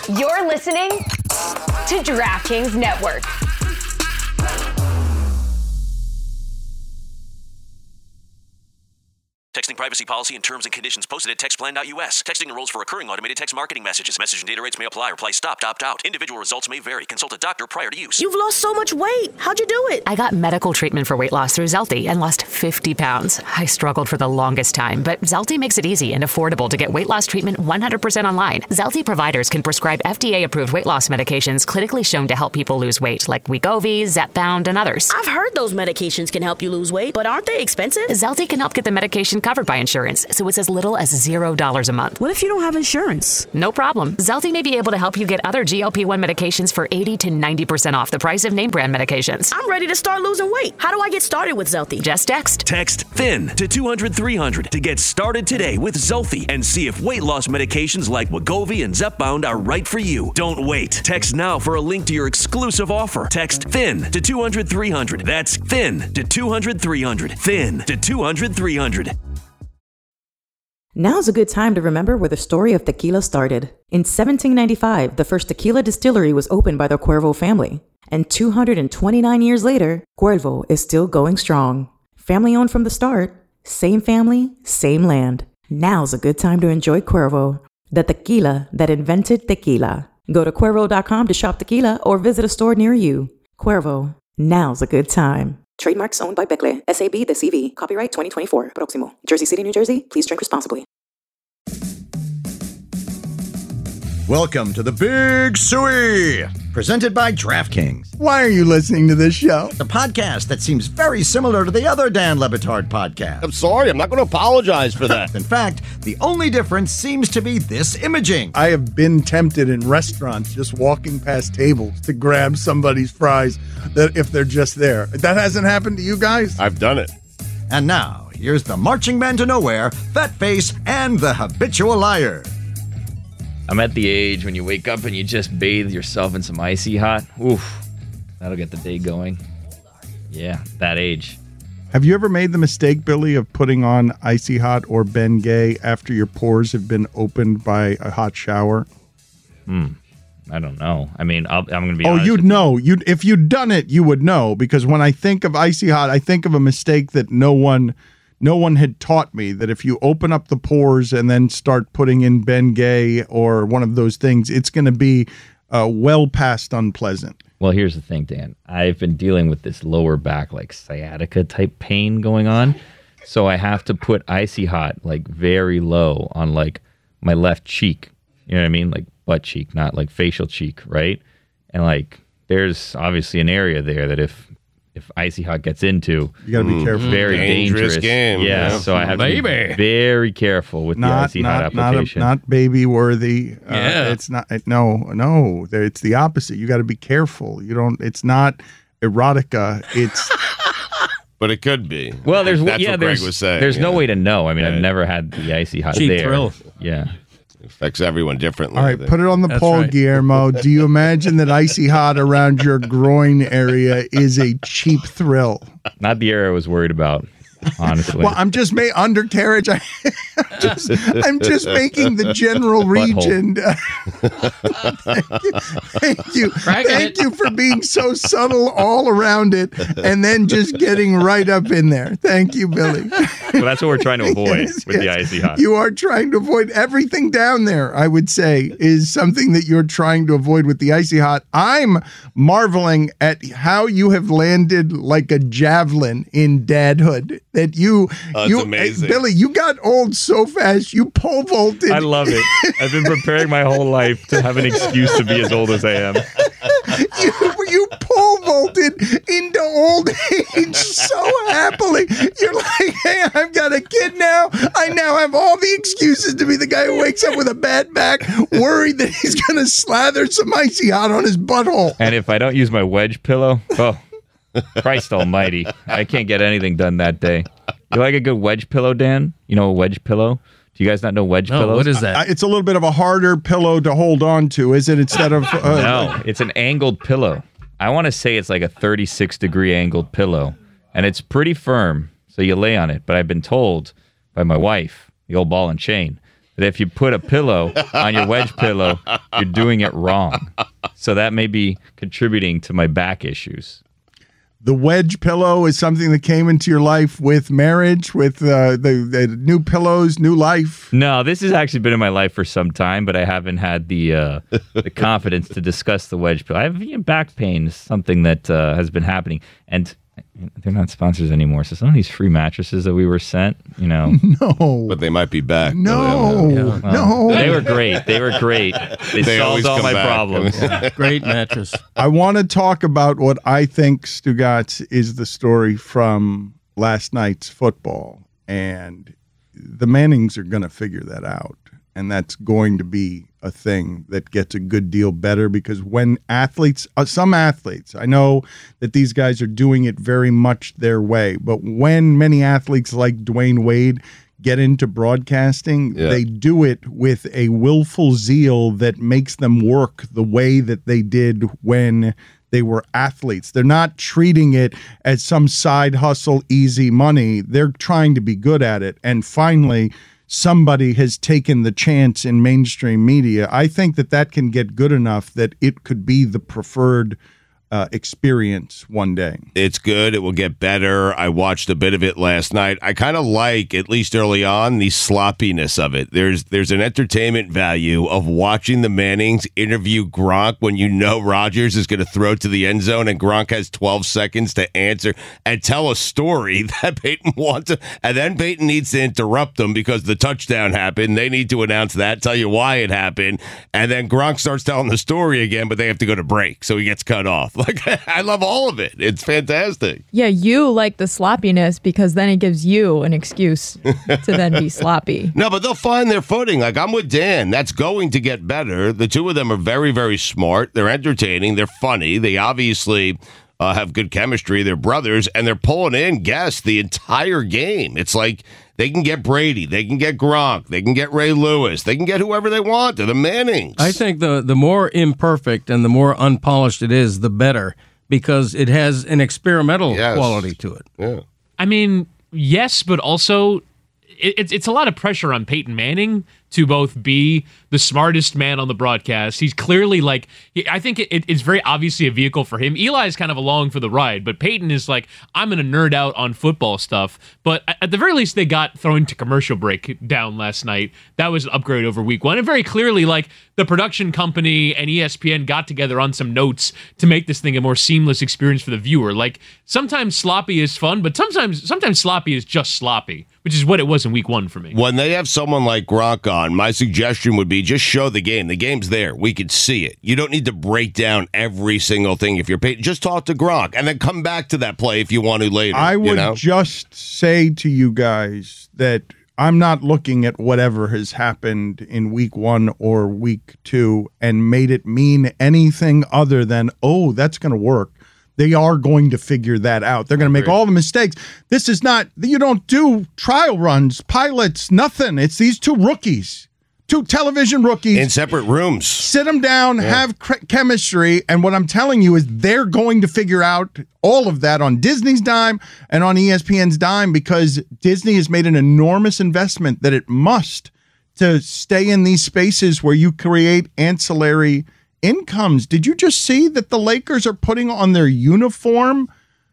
You're listening to DraftKings Network. Texting privacy policy and terms and conditions posted at textplan.us. Texting enrolls for recurring automated text marketing messages. Message and data rates may apply. Reply stop, opt out. Individual results may vary. Consult a doctor prior to use. You've lost so much weight. How'd you do it? I got medical treatment for weight loss through Zelty and lost 50 pounds. I struggled for the longest time, but Zelty makes it easy and affordable to get weight loss treatment 100% online. Zelty providers can prescribe FDA-approved weight loss medications clinically shown to help people lose weight, like Wegovy, Zepbound, and others. I've heard those medications can help you lose weight, but aren't they expensive? Zelty can help get the medication covered by insurance, so it's as little as $0 a month. What if you don't have insurance? No problem. Zelty may be able to help you get other GLP-1 medications for 80 to 90% off the price of name brand medications. I'm ready to start losing weight. How do I get started with Zelty? Just text. Text THIN to 200-300 to get started today with Zelty and see if weight loss medications like Wegovy and Zepbound are right for you. Don't wait. Text now for a link to your exclusive offer. Text THIN to 200-300. That's THIN to 200-300. THIN to 200-300. Now's a good time to remember where the story of tequila started. In 1795, the first tequila distillery was opened by the Cuervo family. And 229 years later, Cuervo is still going strong. Family owned from the start, same family, same land. Now's a good time to enjoy Cuervo, the tequila that invented tequila. Go to Cuervo.com to shop tequila or visit a store near you. Cuervo, now's a good time. Trademarks owned by Becle, SAB, the CV. Copyright 2024. Proximo. Jersey City, New Jersey. Please drink responsibly. Welcome to the Big Suey, presented by DraftKings, Why are you listening to this show? the podcast that seems very similar to the other Dan Le Batard podcast. I'm sorry, I'm not going to apologize for that. In fact, the only difference seems to be this imaging. I have been tempted in restaurants just walking past tables to grab somebody's fries that if they're just there. That hasn't happened to you guys? I've done it. And now, here's the marching man to nowhere, Fat Face, and the habitual liar. I'm at the age when you wake up and you just bathe yourself in some icy hot. Oof, that'll get the day going. Yeah, that age. Have you ever made the mistake, Billy, of putting on Icy Hot or Ben Gay after your pores have been opened by a hot shower? I don't know. I mean, I'm going to be honest. Oh, you'd know. If you'd done it, you would know. Because when I think of Icy Hot, I think of a mistake that no one had taught me, that if you open up the pores and then start putting in Ben Gay or one of those things, it's going to be well past unpleasant. Well, here's the thing, Dan. I've been dealing with this lower back, like sciatica type pain going on. So I have to put Icy Hot like very low on like my left cheek. You know what I mean? Like butt cheek, not like facial cheek, right? And like there's obviously an area there that if Icy Hot gets into, You got to be careful. very dangerous game. Yeah, so I have to be very careful with the Icy Hot application. Not baby worthy. Yeah. It's not. No. It's the opposite. You got to be careful. You don't. It's not erotica. It's. But it could be. Well, That's what Greg was saying. There's no way to know. I mean, I've never had the Icy Hot Cheap there. thrill. Yeah. It affects everyone differently. All right, put it on the poll, right. Guillermo. Do you imagine that Icy Hot around your groin area is a cheap thrill? Not the area I was worried about, honestly. Well, I'm just undercarriage. I'm just making the general region. Thank you for being so subtle all around it, and then just getting right up in there. Thank you, Billy. Well, that's what we're trying to avoid with the Icy Hot. You are trying to avoid everything down there, I would say, is something that you're trying to avoid with the Icy Hot. I'm marveling at how you have landed like a javelin in dadhood. That you amazing. Billy, you got old so fast, you pole vaulted. I love it. I've been preparing my whole life to have an excuse to be as old as I am. You pole vaulted into old age so happily. You're like, hey, I've got a kid now. I now have all the excuses to be the guy who wakes up with a bad back, worried that he's going to slather some Icy Hot on his butthole. And if I don't use my wedge pillow, oh, Christ almighty, I can't get anything done that day. You like a good wedge pillow, Dan? You know a wedge pillow? Do you guys not know wedge pillows? What is that? It's a little bit of a harder pillow to hold on to, is it? Instead of No, it's an angled pillow. I want to say it's like a 36-degree angled pillow, and it's pretty firm, so you lay on it. But I've been told by my wife, the old ball and chain, that if you put a pillow on your wedge pillow, you're doing it wrong. So that may be contributing to my back issues. The wedge pillow is something that came into your life with marriage, with the new pillows, new life. No, this has actually been in my life for some time, but I haven't had the confidence to discuss the wedge pillow. I have back pain, something that has been happening, and they're not sponsors anymore. So some of these free mattresses that we were sent, No. But they might be back. No. Yeah, No. They were great. They They always solved all come my back. problems. Great mattress. I want to talk about what I think, Stugotz, is the story from last night's football. And the Mannings are going to figure that out. And that's going to be a thing that gets a good deal better, because when athletes, some athletes, I know that these guys are doing it very much their way, but when many athletes like Dwayne Wade get into broadcasting, they do it with a willful zeal that makes them work the way that they did when they were athletes. They're not treating it as some side hustle, easy money. They're trying to be good at it. And finally, somebody has taken the chance in mainstream media. I think that can get good enough that it could be the preferred experience one day. It's good. It will get better. I watched a bit of it last night. I kind of like, at least early on, the sloppiness of it. There's an entertainment value of watching the Mannings interview Gronk when you know Rodgers is going to throw to the end zone and Gronk has 12 seconds to answer and tell a story that Peyton wants to, and then Peyton needs to interrupt them because the touchdown happened. They need to announce that, tell you why it happened, and then Gronk starts telling the story again, but they have to go to break, so he gets cut off. Like, I love all of it. It's fantastic. Yeah, you like the sloppiness because then it gives you an excuse to then be sloppy. No, but they'll find their footing. Like, I'm with Dan. That's going to get better. The two of them are very, very smart. They're entertaining. They're funny. They obviously have good chemistry. They're brothers, and they're pulling in guests the entire game. It's like they can get Brady. They can get Gronk. They can get Ray Lewis. They can get whoever they want. They're the Mannings. I think the more imperfect and the more unpolished it is, the better, because it has an experimental quality to it. Yeah. I mean, yes, but also it's a lot of pressure on Peyton Manning to both be the smartest man on the broadcast. He's clearly like, I think it's very obviously a vehicle for him. Eli's kind of along for the ride, but Peyton is like, I'm going to nerd out on football stuff. But at the very least, they got thrown to commercial break down last night. That was an upgrade over week one. And very clearly, like, the production company and ESPN got together on some notes to make this thing a more seamless experience for the viewer. Like, sometimes sloppy is fun, but sometimes sloppy is just sloppy, which is what it was in week one for me. When they have someone like Gronk on, my suggestion would be just show the game. The game's there. We could see it. You don't need to break down every single thing if you're paid. Just talk to Gronk and then come back to that play if you want to later. I would just say to you guys that I'm not looking at whatever has happened in week one or week two and made it mean anything other than, oh, that's going to work. They are going to figure that out. They're going to make all the mistakes. This is not, you don't do trial runs, pilots, nothing. It's these two rookies, two television rookies. In separate rooms. Sit them down, have chemistry. And what I'm telling you is they're going to figure out all of that on Disney's dime and on ESPN's dime, because Disney has made an enormous investment that it must to stay in these spaces where you create ancillary incomes. Did you just see that the Lakers are putting on their uniform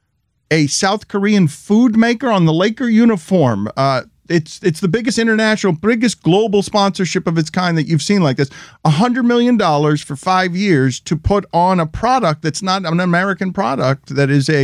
a South Korean food maker on the Laker uniform? It's the biggest global sponsorship of its kind that you've seen like this. $100 million for 5 years to put on a product that's not an American product.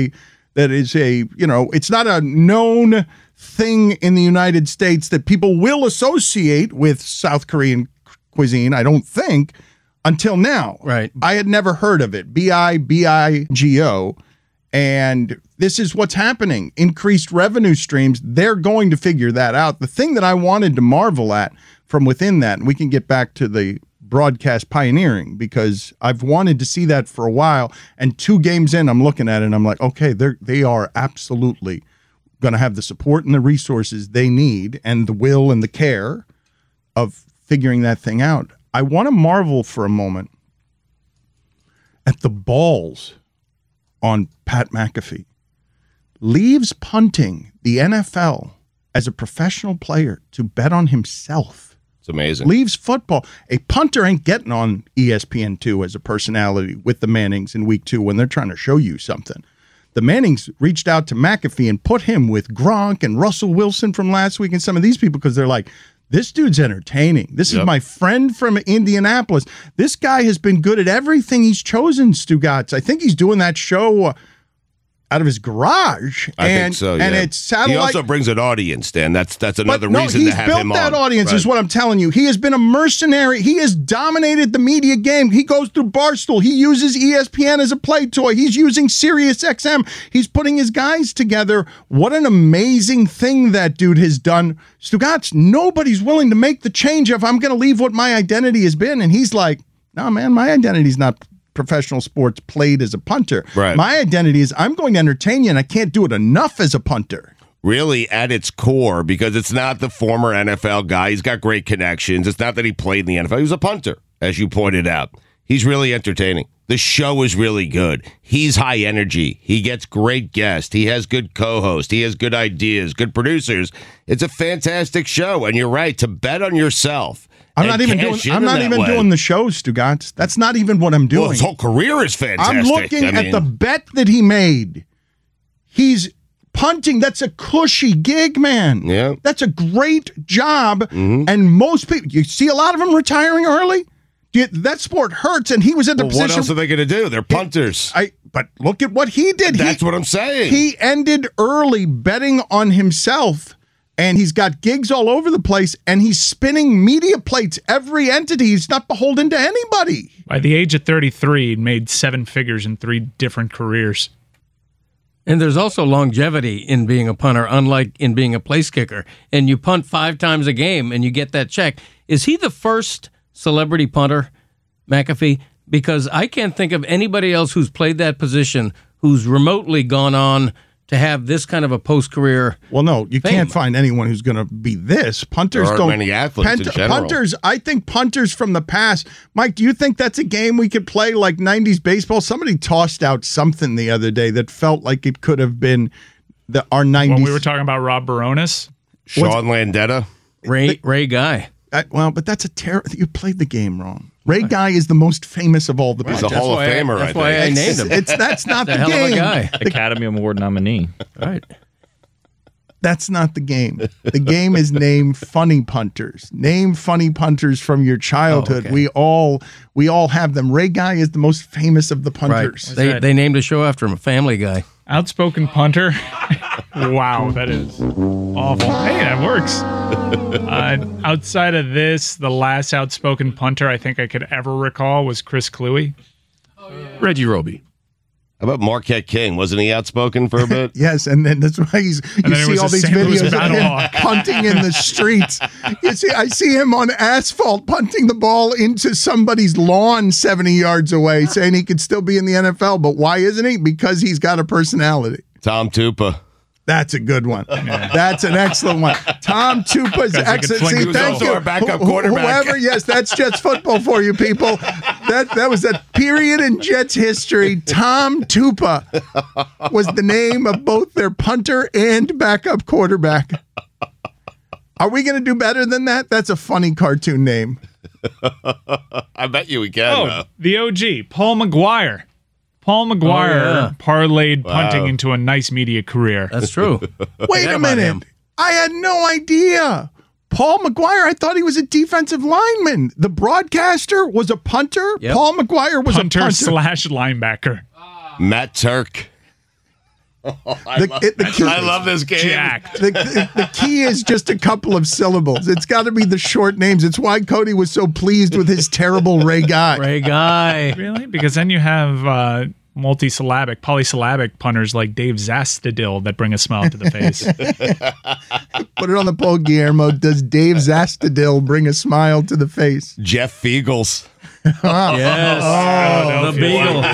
It's not a known thing in the United States that people will associate with South Korean cuisine, I don't think, until now. Right. I had never heard of it. BIGO. And this is what's happening. Increased revenue streams. They're going to figure that out. The thing that I wanted to marvel at from within that, and we can get back to the broadcast pioneering, because I've wanted to see that for a while. And 2 games in, I'm looking at it and I'm like, okay, they are absolutely going to have the support and the resources they need and the will and the care of figuring that thing out. I want to marvel for a moment at the balls on Pat McAfee. Leaves punting the NFL as a professional player to bet on himself. It's amazing. Leaves football. A punter ain't getting on ESPN2 as a personality with the Mannings in week 2 when they're trying to show you something. The Mannings reached out to McAfee and put him with Gronk and Russell Wilson from last week and some of these people because they're like, this dude's entertaining. This is my friend from Indianapolis. This guy has been good at everything he's chosen, Stugatz. I think he's doing that show out of his garage. I think so, yeah. And it's satellite. He also brings an audience, Dan. That's another But reason he's to have built him that on. audience, is what I'm telling you. He has been a mercenary. He has dominated the media game. He goes through Barstool. He uses ESPN as a play toy. He's using Sirius XM. He's putting his guys together. What an amazing thing that dude has done. Stugatz, nobody's willing to make the change of, I'm going to leave what my identity has been. And he's like, no, man, my identity's not professional sports played as a punter. Right. My identity is I'm going to entertain you, and I can't do it enough as a punter. Really, at its core, because it's not the former NFL guy. He's got great connections. It's not that he played in the NFL. He was a punter, as you pointed out. He's really entertaining. The show is really good. He's high energy. He gets great guests. He has good co-hosts. He has good ideas, good producers. It's a fantastic show, and you're right, to bet on yourself. I'm not even doing the shows, Stugatz. That's not even what I'm doing. Well, his whole career is fantastic. I'm looking at the bet that he made. He's punting. That's a cushy gig, man. Yeah. That's a great job. Mm-hmm. And most people, you see a lot of them retiring early. That sport hurts, and he was at the position. What else are they going to do? They're punters. But look at what he did. That's what I'm saying. He ended early betting on himself. And he's got gigs all over the place, and he's spinning media plates every entity. He's not beholden to anybody. By the age of 33, he made 7 figures in 3 different careers. And there's also longevity in being a punter, unlike in being a place kicker. And you punt 5 times a game, and you get that check. Is he the first celebrity punter, McAfee? Because I can't think of anybody else who's played that position who's remotely gone on to have this kind of a post-career. Well, no, you can't find anyone who's going to be this. Punters there don't. Many athletes in general. Punters, I think punters from the past. Mike, do you think that's a game we could play like 90s baseball? Somebody tossed out something the other day that felt like it could have been our 90s. When we were talking about Rob Baronis? Sean Landetta? Ray Guy. But that's you played the game wrong. Ray Guy is the most famous of all the He's a Hall of Famer, That's why I named him. That's not the hell game. Of a guy. Academy Award nominee. Right. That's not the game. The game is name funny punters. Name funny punters from your childhood. Oh, okay. We all have them. Ray Guy is the most famous of the punters. Right. They named a show after him, Family Guy. Outspoken punter. Wow, that is awful. Hey, that works. Outside of this, the last outspoken punter I think I could ever recall was Chris Cluey. Reggie Roby. How about Marquette King? Wasn't he outspoken for a bit? Yes, and then that's why you see all these videos of him punting in the streets. I see him on asphalt punting the ball into somebody's lawn 70 yards away, saying he could still be in the NFL. But why isn't he? Because he's got a personality. Tom Tupa. That's a good one. Yeah. That's an excellent one. Tom Tupa's excellent. See, thank you. Our backup quarterback. Whoever, yes, that's Jets football for you people. That was a period in Jets history. Tom Tupa was the name of both their punter and backup quarterback. Are we going to do better than that? That's a funny cartoon name. I bet you we can. The OG, Paul McGuire. Paul McGuire parlayed punting into a nice media career. That's true. Wait a minute. I had no idea. Paul McGuire, I thought he was a defensive lineman. The broadcaster was a punter. Yep. Paul McGuire was punter a punter. Slash linebacker. Matt Turk. I love this game. The key is just a couple of syllables. It's got to be the short names. It's why Cody was so pleased with his terrible Ray Guy. Ray Guy. Really? Because then you have polysyllabic punters like Dave Zastadil that bring a smile to the face. Put it on the poll, Guillermo. Does Dave Zastadil bring a smile to the face? Jeff Feagles. Yes. The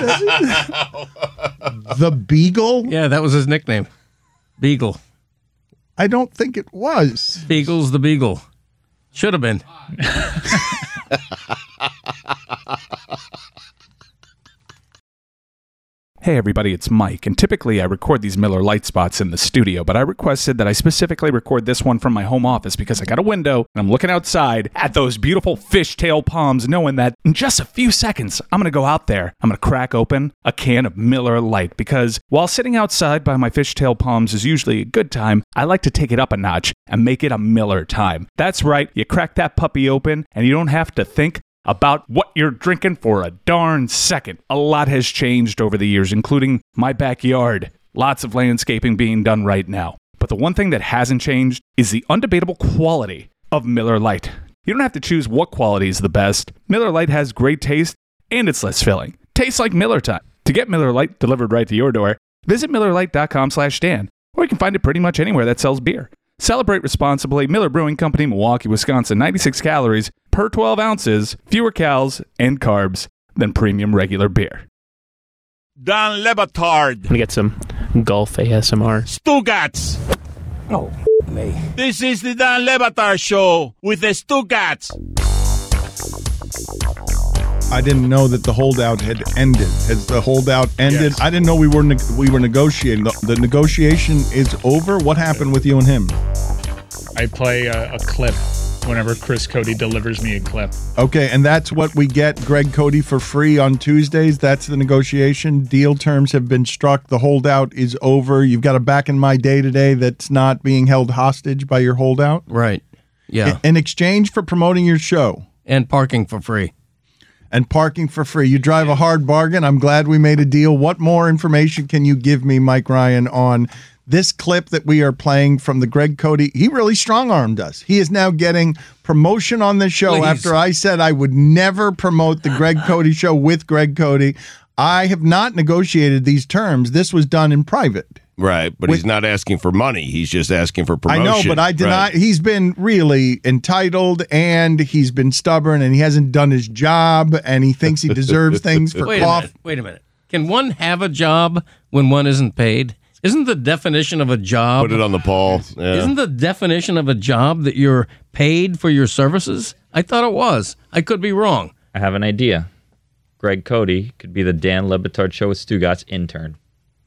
Beagle. The Beagle? Yeah, that was his nickname. Beagle. I don't think it was. Beagles the Beagle. Should have been. Hey everybody, it's Mike, and typically I record these Miller Lite spots in the studio, but I requested that I specifically record this one from my home office because I got a window and I'm looking outside at those beautiful fishtail palms, knowing that in just a few seconds, I'm going to go out there, I'm going to crack open a can of Miller Lite, because while sitting outside by my fishtail palms is usually a good time, I like to take it up a notch and make it a Miller time. That's right, you crack that puppy open and you don't have to think about what you're drinking for a darn second. A lot has changed over the years, including my backyard. Lots of landscaping being done right now. But the one thing that hasn't changed is the undebatable quality of Miller Lite. You don't have to choose what quality is the best. Miller Lite has great taste and it's less filling. Tastes like Miller time. To get Miller Lite delivered right to your door, visit MillerLite.com/Dan, or you can find it pretty much anywhere that sells beer. Celebrate responsibly. Miller Brewing Company, Milwaukee, Wisconsin. 96 calories per 12 ounces, fewer calories and carbs than premium regular beer. Don Le Batard. I'm gonna get some Gulf ASMR. Stugats. Oh, me. This is the Don Le Batard Show with the Stugats. I didn't know that the holdout had ended. Has the holdout ended? Yes. I didn't know we were negotiating. The negotiation is over. What happened with you and him? I play a clip whenever Chris Cody delivers me a clip. Okay, and that's what we get, Greg Cody, for free on Tuesdays. That's the negotiation. Deal terms have been struck. The holdout is over. You've got a back in my day today that's not being held hostage by your holdout. Right. Yeah. In exchange for promoting your show. And parking for free. And parking for free. You drive a hard bargain. I'm glad we made a deal. What more information can you give me, Mike Ryan, on this clip that we are playing from the Greg Cody? He really strong-armed us. He is now getting promotion on this show. Please. After I said I would never promote the Greg Cody show with Greg Cody. I have not negotiated these terms. This was done in private. Right, but he's not asking for money. He's just asking for promotion. I know, but I deny. Right. He's been really entitled, and he's been stubborn, and he hasn't done his job, and he thinks he deserves things for cough. Wait a minute. Can one have a job when one isn't paid? Isn't the definition of a job... Put it on the poll. Yeah. Isn't the definition of a job that you're paid for your services? I thought it was. I could be wrong. I have an idea. Greg Cody could be the Dan Le Batard Show with Stugatz intern.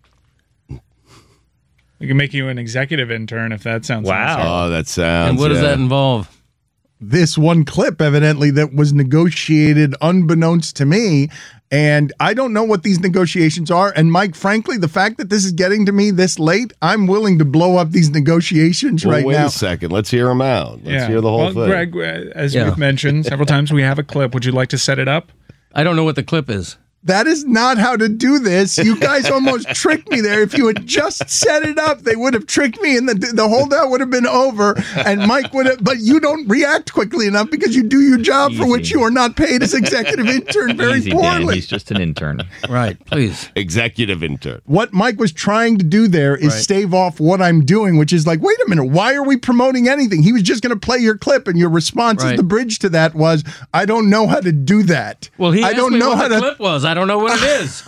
We can make you an executive intern if that sounds nice. Oh, that sounds... And what does that involve? This one clip, evidently, that was negotiated unbeknownst to me, and I don't know what these negotiations are. And Mike, frankly, the fact that this is getting to me this late, I'm willing to blow up these negotiations right wait now. a second. Let's hear them out. Let's hear the whole thing. Greg, as we've mentioned several times, we have a clip. Would you like to set it up? I don't know what the clip is. That is not how to do this. You guys almost tricked me there. If you had just set it up, they would have tricked me, and the holdout would have been over, and Mike would have. But you don't react quickly enough because you do your job for which you are not paid as executive intern very Easy, poorly. Dan. He's just an intern. Right, please. Executive intern. What Mike was trying to do there is stave off what I'm doing, which is like, wait a minute, why are we promoting anything? He was just going to play your clip, and your response as the bridge to that was, I don't know how to do that. Well, he I asked don't me know what how the to. clip was. I don't know what it is.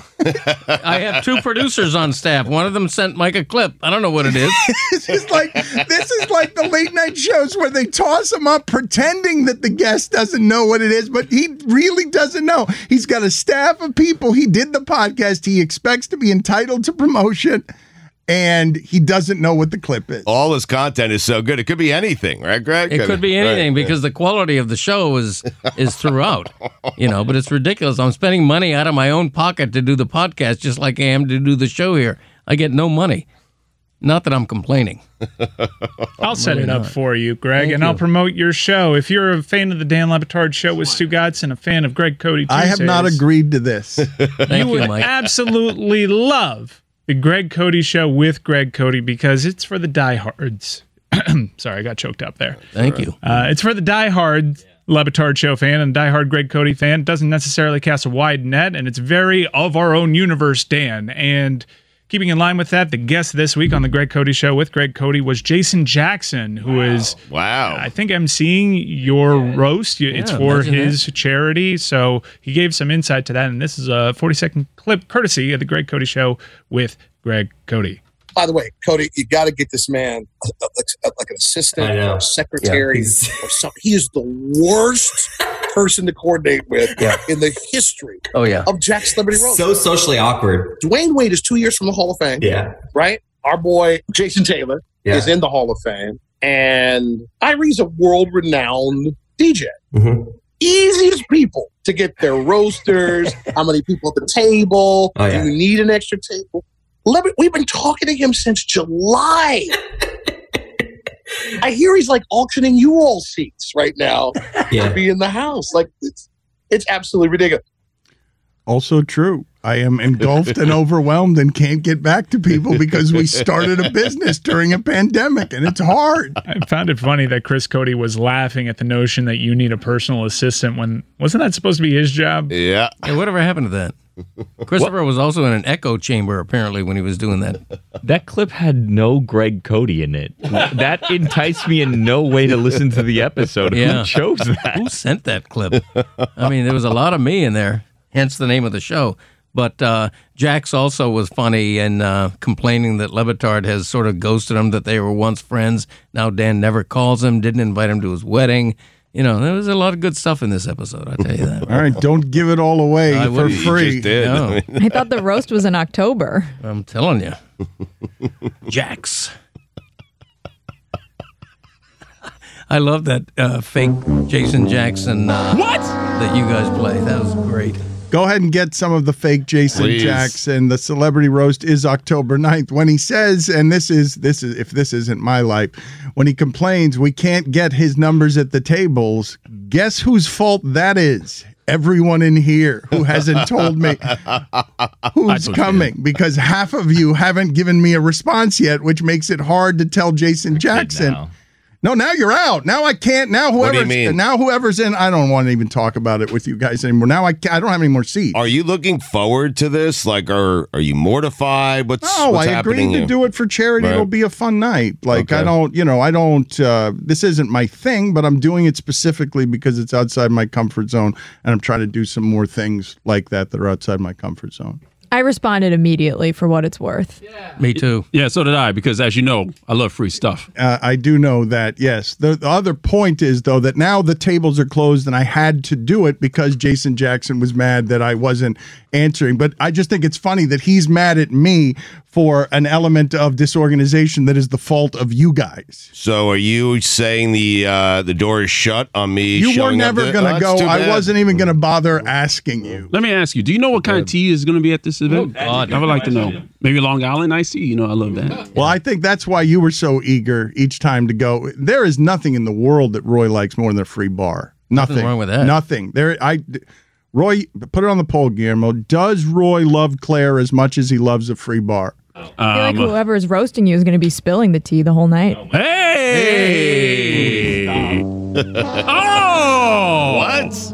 I have two producers on staff. One of them sent Mike a clip. I don't know what it is. This is like the late night shows where they toss him up pretending that the guest doesn't know what it is, but he really doesn't know. He's got a staff of people. He did the podcast. He expects to be entitled to promotion, and he doesn't know what the clip is. All his content is so good. It could be anything, right, Greg? It could be anything because the quality of the show is throughout, but it's ridiculous. I'm spending money out of my own pocket to do the podcast just like I am to do the show here. I get no money. Not that I'm complaining. I'll set it up for you, Greg, Thank I'll you. promote your show. If you're a fan of the Dan Le Batard Show with Stugatz and a fan of Greg Cody Tuesdays, I have not agreed to this. you would absolutely love the Greg Cody Show with Greg Cody because it's for the diehards. Sorry, I got choked up there. Thank you. It's for the diehard Le Batard Show fan and diehard Greg Cody fan. It doesn't necessarily cast a wide net, and it's very of our own universe, Dan. And keeping in line with that, the guest this week on the Greg Cody Show with Greg Cody was Jason Jackson, who is, I think, emceeing your roast. It's for his charity, so he gave some insight to that, and this is a 40-second clip courtesy of the Greg Cody Show with Greg Cody. By the way, Cody, you got to get this man like an assistant or a secretary or something. He is the worst person to coordinate with in the history of Jack's Celebrity Roast. So socially awkward. Dwayne Wade is 2 years from the Hall of Fame. Yeah. Right? Our boy Jason Taylor is in the Hall of Fame. And Irie's a world-renowned DJ. Mm-hmm. Easiest people to get their roasters, how many people at the table, do you need an extra table? We've been talking to him since July. I hear he's like auctioning U-Haul seats right now to be in the house. Like it's absolutely ridiculous. Also true. I am engulfed and overwhelmed and can't get back to people because we started a business during a pandemic and it's hard. I found it funny that Chris Cody was laughing at the notion that you need a personal assistant when wasn't that supposed to be his job? Yeah. Hey, whatever happened to that? Christopher was also in an echo chamber apparently when he was doing that. That clip had no Greg Cody in it. That enticed me in no way to listen to the episode. Who chose that? Who sent that clip? I mean, there was a lot of me in there, hence the name of the show. But Jax also was funny and complaining that Le Batard has sort of ghosted him, that they were once friends. Now Dan never calls him, didn't invite him to his wedding. You know, there was a lot of good stuff in this episode, I'll tell you that. All right, don't give it all away for free. Just did. No. I thought the roast was in October. I'm telling you. Jax. I love that fake Jason Jackson that you guys play. That was great. Go ahead and get some of the fake Jason Please. Jackson. The Celebrity Roast is October 9th. When he says, and this is if this isn't my life, when he complains we can't get his numbers at the tables, guess whose fault that is? Everyone in here who hasn't told me who's coming, because half of you haven't given me a response yet, which makes it hard to tell Jason Jackson. No, now you're out. Now I can't. Now whoever's in, I don't want to even talk about it with you guys anymore. Now I don't have any more seats. Are you looking forward to this? Like, are you mortified? What's I happening agreed to here? do it for charity. Right. It'll be a fun night. Like, Okay. I don't, this isn't my thing, but I'm doing it specifically because it's outside my comfort zone. And I'm trying to do some more things like that are outside my comfort zone. I responded immediately for what it's worth. Me too. Yeah, so did I, because as you know, I love free stuff. I do know that, yes. The other point is, though, that now the tables are closed and I had to do it because Jason Jackson was mad that I wasn't answering. But I just think it's funny that he's mad at me for an element of disorganization that is the fault of you guys. So are you saying the door is shut on me? You were showing up never there? going to Oh, go. that's too I bad. wasn't even going to bother asking you. Let me ask you, do you know what kind of tea is going to be at this event? God. I would like to know. Maybe Long Island iced tea? You know, I love that. Well, I think that's why you were so eager each time to go. There is nothing in the world that Roy likes more than a free bar. Nothing wrong with that. Nothing. Roy, put it on the poll, Guillermo. Does Roy love Claire as much as he loves a free bar? I feel like whoever is roasting you is going to be spilling the tea the whole night. Hey! Oh! What?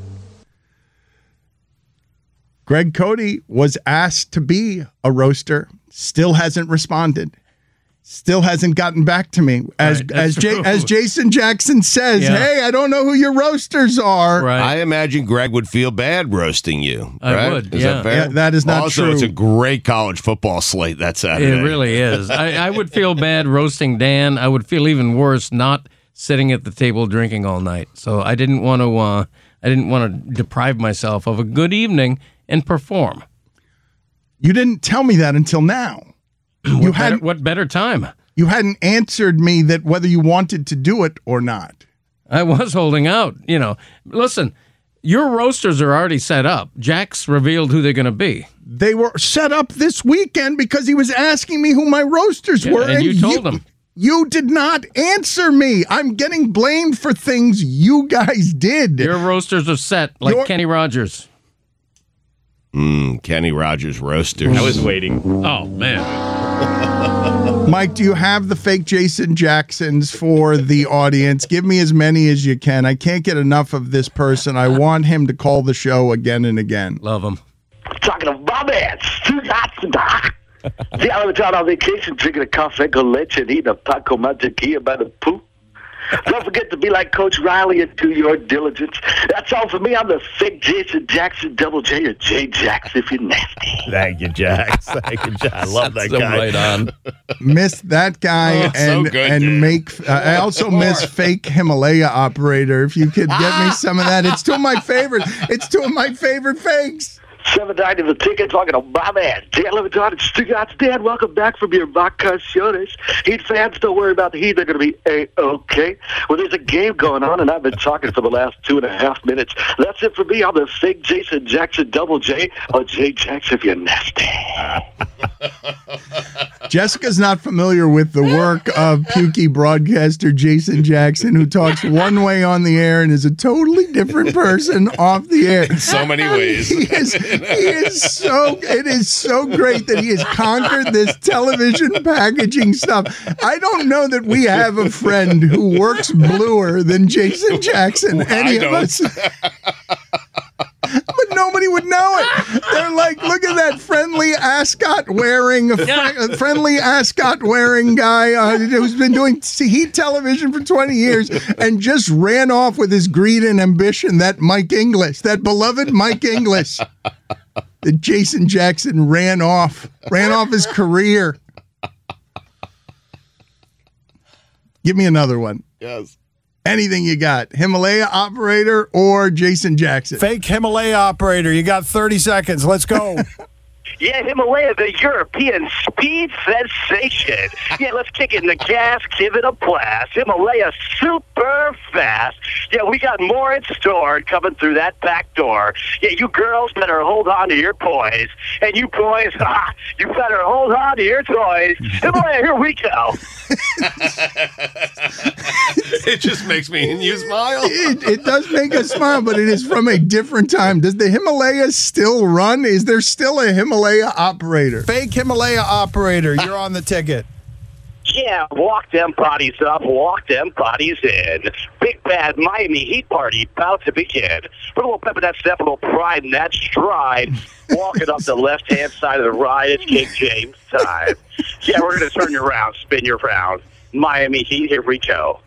Greg Cody was asked to be a roaster, still hasn't responded, still hasn't gotten back to me. As Jason Jackson says, hey, I don't know who your roasters are. Right. I imagine Greg would feel bad roasting you. I right? would, Is yeah. that fair? Yeah, that is not also, true. it's a great college football slate that Saturday. It really is. I would feel bad roasting Dan. I would feel even worse not sitting at the table drinking all night. So I didn't want to deprive myself of a good evening and perform. You didn't tell me that until now. What better time? You hadn't answered me that whether you wanted to do it or not. I was holding out. You know, listen, your roasters are already set up. Jack's revealed who they're going to be. They were set up this weekend because he was asking me who my roasters were. And you told him. You did not answer me. I'm getting blamed for things you guys did. Your roasters are set like Kenny Rogers. Kenny Rogers roasters. I was waiting. Oh, man. Mike, do you have the fake Jason Jacksons for the audience? Give me as many as you can. I can't get enough of this person. I want him to call the show again and again. Love him. Talking to Bobby. See, I was out on vacation drinking a cafe con leche and eating a taco mantequilla by the pool. Don't forget to be like Coach Riley and do your diligence. That's all for me. I'm the fake Jason Jackson, Double J, or J Jax if you're nasty. Thank you, Jax. Thank you, Jax. I love that guy. Right on. Miss that guy I also miss fake Himalaya operator. If you could get me some of that, it's two of my favorites. It's two of my favorite fakes. 790 the ticket, talking to my man, Dan Leviton and Stugatz. Dan, welcome back from your vacaciones. Heat fans, don't worry about the Heat. They're going to be A-okay. Well, there's a game going on, and I've been talking for the last 2.5 minutes. That's it for me. I'm the fake Jason Jackson, Double J, or J Jax if you're nasty. Jessica's not familiar with the work of pukey broadcaster Jason Jackson, who talks one way on the air and is a totally different person off the air. In so many ways. It is so great that he has conquered this television packaging stuff. I don't know that we have a friend who works bluer than Jason Jackson. Any of us. But nobody would know it. They're like, look at that friendly ascot wearing guy who's been doing Heat television for 20 years and just ran off with his greed and ambition. That Mike Inglis, that beloved Mike Inglis, that Jason Jackson ran off his career. Give me another one. Yes. Anything you got. Himalaya operator or Jason Jackson? Fake Himalaya operator. You got 30 seconds. Let's go. Yeah, Himalaya, the European speed sensation. Yeah, let's kick it in the gas, give it a blast. Himalaya super fast. Yeah, we got more in store coming through that back door. Yeah, you girls better hold on to your poise. And you boys, you better hold on to your toys. Himalaya, here we go. It just makes me and you smile. It does make us smile, but it is from a different time. Does the Himalaya still run? Is there still a Himalaya operator? Fake Himalaya operator. You're on the ticket. Yeah, walk them bodies up, walk them bodies in. Big bad Miami Heat party about to begin. Put a little pep in that step, a little pride in that stride. Walking up the left-hand side of the ride, it's King James time. Yeah, we're going to turn you around, spin you around. Miami Heat, here we go.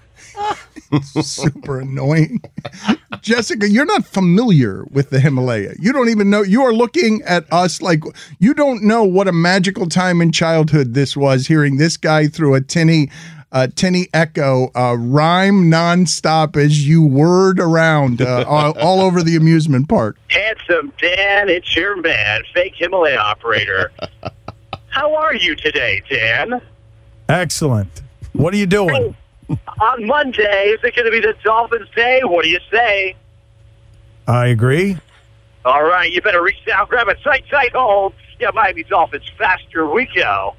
Super annoying. Jessica, you're not familiar with the Himalaya. You don't even know. You are looking at us like you don't know what a magical time in childhood this was, hearing this guy through a tinny echo rhyme nonstop as you whirred around all over the amusement park. Handsome Dan, it's your man, fake Himalaya operator. How are you today, Dan? Excellent. What are you doing? On Monday, is it going to be the Dolphins' day? What do you say? I agree. All right, you better reach down, grab a tight hold. Yeah, Miami Dolphins, faster we go.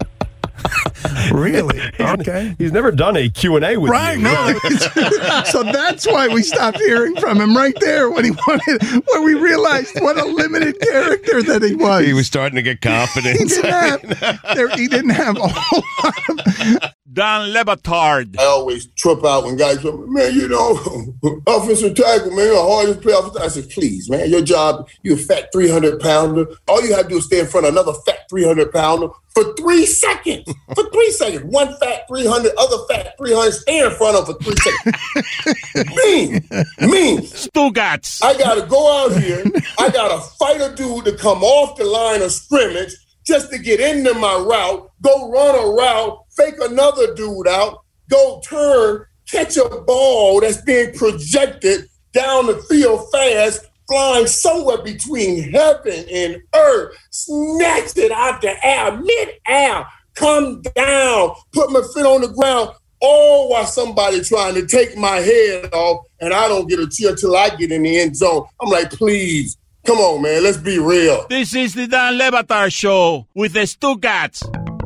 Really? Okay. He's never done a Q&A with right, you. No. So that's why we stopped hearing from him right there when we realized what a limited character that he was. He was starting to get confidence. He didn't have a whole lot of... Don Lebatard. I always trip out when guys say, man, offensive tackle, man, the hardest play offensive. I said, please, man, your job, you're a fat 300-pounder. All you have to do is stay in front of another fat 300-pounder for 3 seconds. For 3 seconds. One fat 300, other fat 300, stay in front of for 3 seconds. mean. Stugatz. I got to go out here. I got to fight a dude to come off the line of scrimmage just to get into my route, go run a route, fake another dude out, go turn, catch a ball that's being projected down the field fast, flying somewhere between heaven and earth, snatched it out the air, mid-air, come down, put my foot on the ground, all while somebody trying to take my head off, and I don't get a cheer till I get in the end zone. I'm like, please, come on, man, let's be real. This is the Dan Lebatard Show with the Stugatz.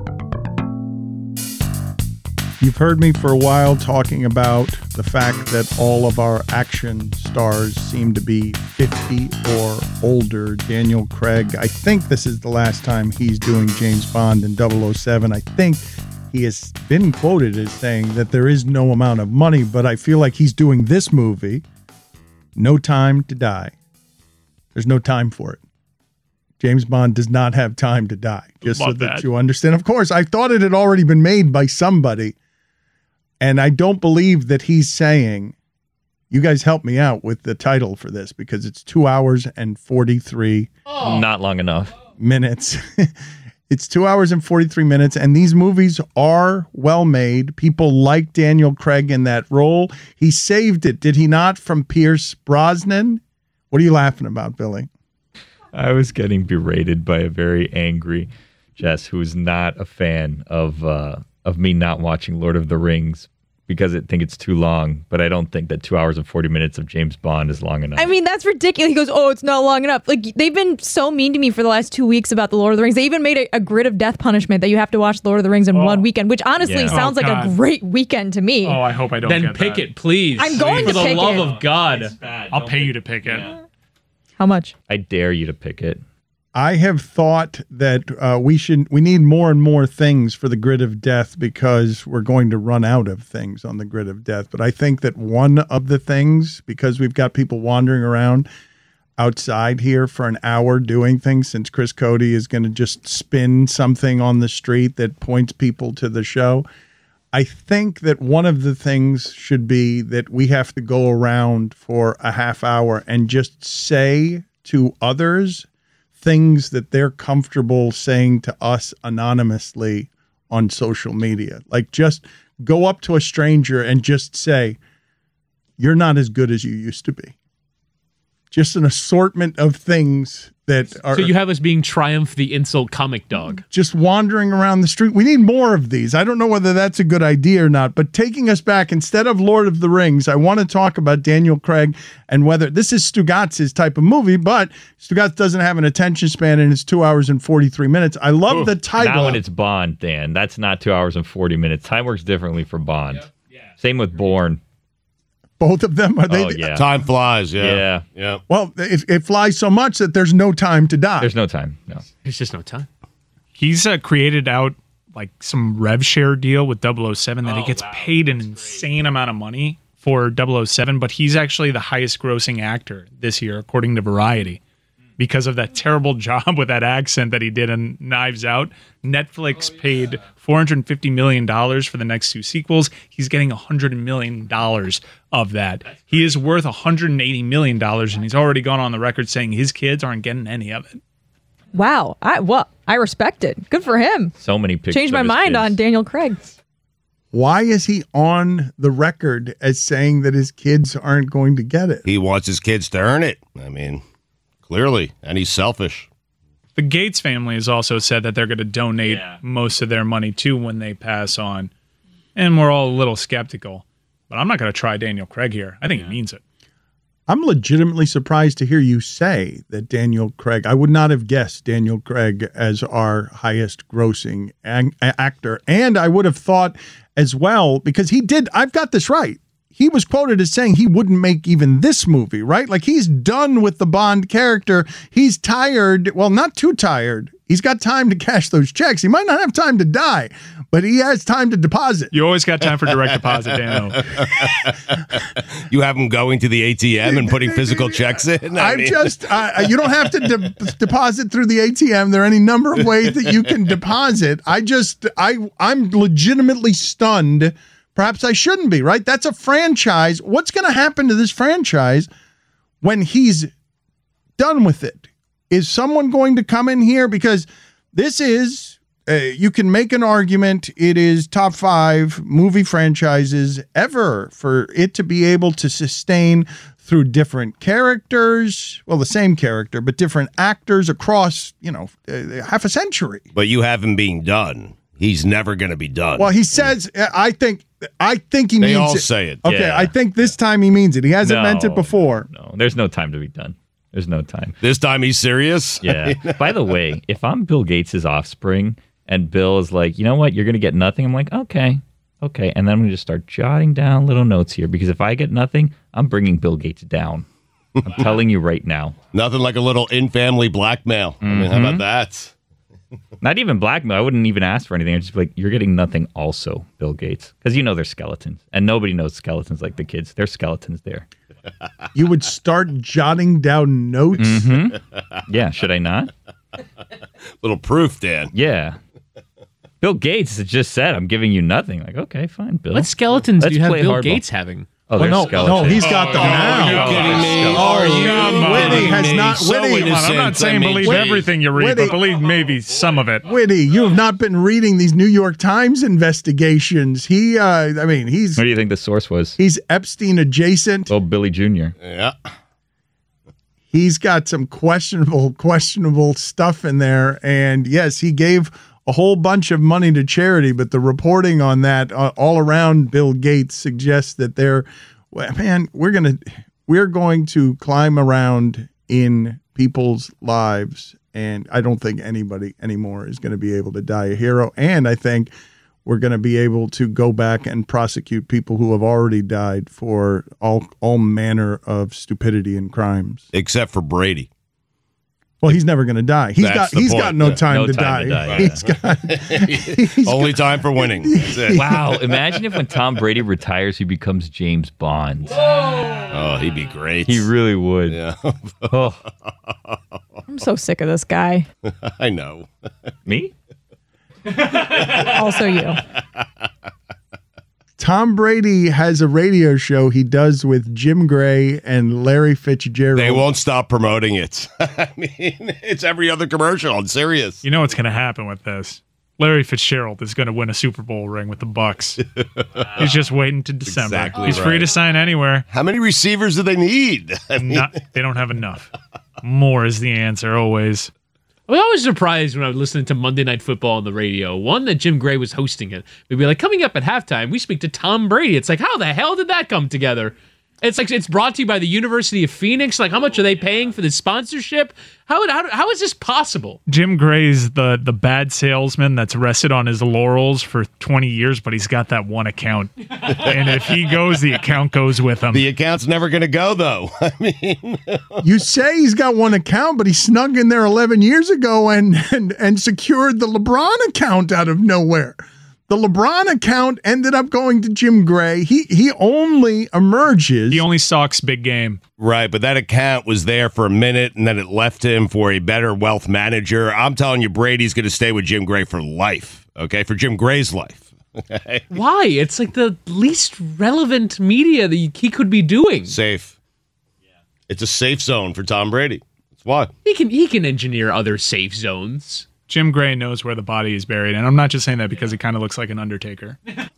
You've heard me for a while talking about the fact that all of our action stars seem to be 50 or older. Daniel Craig, I think this is the last time he's doing James Bond in 007. I think he has been quoted as saying that there is no amount of money, but I feel like he's doing this movie, No Time to Die. There's no time for it. James Bond does not have time to die, just so that you understand. Of course, I thought it had already been made by somebody. And I don't believe that he's saying, you guys help me out with the title for this because it's 2 hours and 43 Not long enough. minutes. It's 2 hours and 43 minutes, and these movies are well made. People like Daniel Craig in that role. He saved it, did he not, from Pierce Brosnan? What are you laughing about, Billy? I was getting berated by a very angry Jess who is not a fan of me not watching Lord of the Rings because I think it's too long, but I don't think that 2 hours and 40 minutes of James Bond is long enough. I mean, that's ridiculous. He goes, oh, it's not long enough. Like, they've been so mean to me for the last 2 weeks about the Lord of the Rings. They even made a grid of death punishment that you have to watch Lord of the Rings in one weekend, which honestly sounds like a great weekend to me. Oh, I hope I don't Then get pick that. it, please. I'm going For to the pick love it. of God. I'll pay you to pick it. How much? I dare you to pick it. I have thought that we need more and more things for the grid of death because we're going to run out of things on the grid of death. But I think that one of the things, because we've got people wandering around outside here for an hour doing things, since Chris Cody is going to just spin something on the street that points people to the show, I think that one of the things should be that we have to go around for a half hour and just say to others things that they're comfortable saying to us anonymously on social media. Like, just go up to a stranger and just say, you're not as good as you used to be. Just an assortment of things that are... So you have us being Triumph the insult comic dog. Just wandering around the street. We need more of these. I don't know whether that's a good idea or not, but taking us back, instead of Lord of the Rings, I want to talk about Daniel Craig and whether this is Stugatz's type of movie, but Stugatz doesn't have an attention span and it's 2 hours and 43 minutes. I love the title. Not when it's Bond, Dan. That's not 2 hours and 40 minutes. Time works differently for Bond. Yep. Yeah. Same with Bourne. Both of them? Are they? Oh, yeah. Time flies, yeah. Well, it flies so much that there's no time to die. There's no time. No. There's just no time. He's created out like some rev share deal with 007 that he gets paid an insane amount of money for 007, but he's actually the highest grossing actor this year, according to Variety. Because of that terrible job with that accent that he did in Knives Out, Netflix paid $450 million for the next two sequels. He's getting $100 million of that. He is worth $180 million, and he's already gone on the record saying his kids aren't getting any of it. Wow. I respect it. Good for him. So many pictures. Changed my mind on Daniel Craig. Why is he on the record as saying that his kids aren't going to get it? He wants his kids to earn it. I mean, clearly, and he's selfish. The Gates family has also said that they're going to donate most of their money too when they pass on. And we're all a little skeptical. But I'm not going to try Daniel Craig here. I think he means it. I'm legitimately surprised to hear you say that Daniel Craig, I would not have guessed Daniel Craig as our highest grossing actor. And I would have thought as well, because he did, I've got this right. He was quoted as saying he wouldn't make even this movie, right? Like, he's done with the Bond character. He's tired. Well, not too tired. He's got time to cash those checks. He might not have time to die, but he has time to deposit. You always got time for direct deposit, Dano. You have him going to the ATM and putting physical checks in? You don't have to deposit through the ATM. There are any number of ways that you can deposit. I'm legitimately stunned. Perhaps I shouldn't be, right? That's a franchise. What's going to happen to this franchise when he's done with it? Is someone going to come in here? Because this is, you can make an argument, it is top 5 movie franchises ever for it to be able to sustain through different characters, well, the same character, but different actors across, half a century. But you have him being done. He's never going to be done. Well, he says, I think he means it. They all say it. Okay, Yeah. I think this time he means it. He hasn't meant it before. No, there's no time to be done. There's no time. This time he's serious? Yeah. By the way, if I'm Bill Gates' offspring and Bill is like, you know what, you're going to get nothing, I'm like, okay. And then I'm going to just start jotting down little notes here because if I get nothing, I'm bringing Bill Gates down. I'm telling you right now. Nothing like a little in-family blackmail. I mean, how about that? Not even blackmail. I wouldn't even ask for anything. I'd just be like, you're getting nothing also, Bill Gates. Because they're skeletons. And nobody knows skeletons like the kids. There's skeletons there. You would start jotting down notes? Yeah, should I not? Little proof, Dan. Yeah. Bill Gates just said, I'm giving you nothing. Like, okay, fine, Bill. What skeletons Let's do you have play Bill hardball. Gates having? Oh, Well, there's no, skeletons. he's got them now. Are you kidding me? Are you? Come on. Whitty has not. So Whitty, innocent. I'm not saying believe everything you read, Whitty. but believe maybe some of it. Whitty, you have not been reading these New York Times investigations. He's What do you think the source was? he's Epstein adjacent. Oh, Billy Jr. Yeah. He's got some questionable stuff in there. And yes, he gave a whole bunch of money to charity, but the reporting on that all around Bill Gates suggests that we're going to climb around in people's lives. And I don't think anybody anymore is going to be able to die a hero. And I think we're going to be able to go back and prosecute people who have already died for all manner of stupidity and crimes. Except for Brady. Well, he's never going to die. He's That's got the point. no Yeah. time No to time die. to die, He's got Only time for winning. That's it. Wow, imagine if when Tom Brady retires, he becomes James Bond. Oh, he'd be great. He really would. Yeah. Oh, I'm so sick of this guy. I know. me? Also you. Tom Brady has a radio show he does with Jim Gray and Larry Fitzgerald. They won't stop promoting it. I mean, it's every other commercial on Sirius. You know what's going to happen with this? Larry Fitzgerald is going to win a Super Bowl ring with the Bucks. He's just waiting to December. Exactly He's free right. to sign anywhere. How many receivers do they need? I mean, They don't have enough. More is the answer always. I was always surprised when I was listening to Monday Night Football on the radio. One, that Jim Gray was hosting it. We'd be like, coming up at halftime, we speak to Tom Brady. It's like, how the hell did that come together? It's like it's brought to you by the University of Phoenix. Like, how much are they paying for the sponsorship? How is this possible? Jim Gray's the bad salesman that's rested on his laurels for 20 years, but he's got that one account. And if he goes, the account goes with him. the account's never going to go, though. I mean, You say he's got one account, but he snuck in there 11 years ago and secured the LeBron account out of nowhere. The LeBron account ended up going to Jim Gray. He only emerges. He only stalks big game. right, but that account was there for a minute, and then it left him for a better wealth manager. I'm telling you, Brady's going to stay with Jim Gray for life, okay? For Jim Gray's life. Okay? Why? It's like the least relevant media that he could be doing. Safe. It's a safe zone for Tom Brady. That's why. He can engineer other safe zones. Jim Gray knows where the body is buried. And I'm not just saying that because he kind of looks like an Undertaker.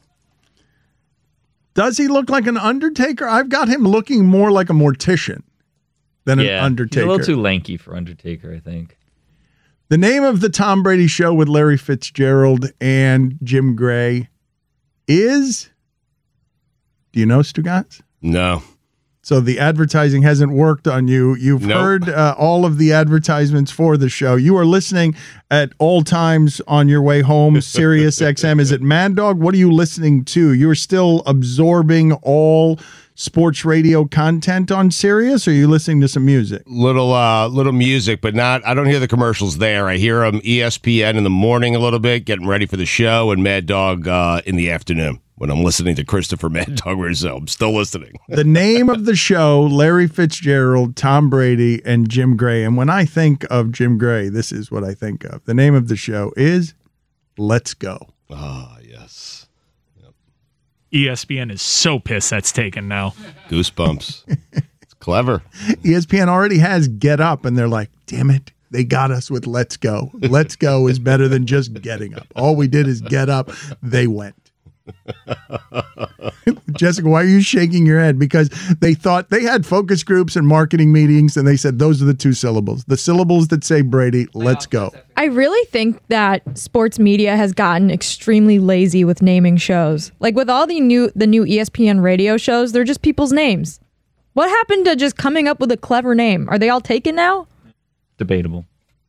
Does he look like an Undertaker? I've got him looking more like a mortician than an Undertaker. He's a little too lanky for Undertaker, I think. The name of the Tom Brady show with Larry Fitzgerald and Jim Gray is, do you know, Stugotz? No. So the advertising hasn't worked on you. You've heard all of the advertisements for the show. You are listening at all times on your way home. Sirius XM. Is it Mad Dog? What are you listening to? You're still absorbing all sports radio content on Sirius, or are you listening to some music? Little music, but not. I don't hear the commercials there. I hear them ESPN in the morning a little bit, getting ready for the show, and Mad Dog in the afternoon when I'm listening to Christopher Mad Dog Rizzo. I'm still listening. The name of the show: Larry Fitzgerald, Tom Brady, and Jim Gray. And when I think of Jim Gray, this is what I think of. The name of the show is Let's Go. Ah, yes. ESPN is so pissed that's taken now. Goosebumps. It's clever. ESPN already has Get Up, and they're like, damn it, they got us with Let's Go. Let's Go is better than just getting up. All we did is get up. They went. Jessica, why are you shaking your head? Because they thought they had focus groups and marketing meetings, and they said those are the two syllables. The syllables that say Brady, let's go. I really think that sports media has gotten extremely lazy with naming shows. Like with all the new ESPN radio shows, they're just people's names. What happened to just coming up with a clever name? Are they all taken now? Debatable.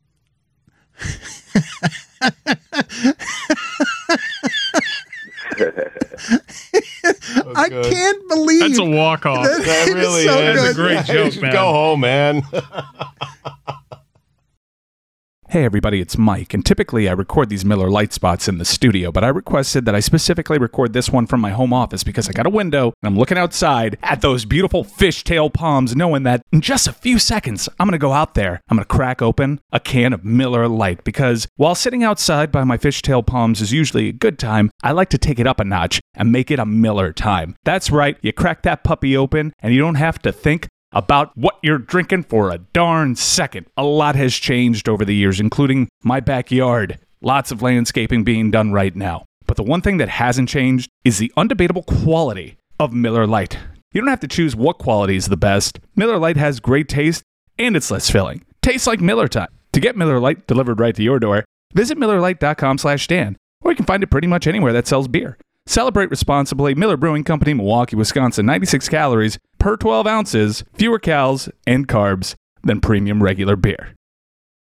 I can't believe that's a walk-off. That really so is. That's a great joke, man. Go home, man. Hey everybody, it's Mike, and typically I record these Miller Lite spots in the studio, but I requested that I specifically record this one from my home office because I got a window and I'm looking outside at those beautiful fishtail palms, knowing that in just a few seconds I'm going to go out there, I'm going to crack open a can of Miller Lite, because while sitting outside by my fishtail palms is usually a good time, I like to take it up a notch and make it a Miller time. That's right, you crack that puppy open and you don't have to think about what you're drinking for a darn second. A lot has changed over the years, including my backyard. Lots of landscaping being done right now. But the one thing that hasn't changed is the undebatable quality of Miller Lite. You don't have to choose what quality is the best. Miller Lite has great taste and it's less filling. Tastes like Miller time. To get Miller Lite delivered right to your door, visit MillerLite.com/Dan, or you can find it pretty much anywhere that sells beer. Celebrate responsibly. Miller Brewing Company, Milwaukee, Wisconsin. 96 calories per 12 ounces, fewer calories and carbs than premium regular beer.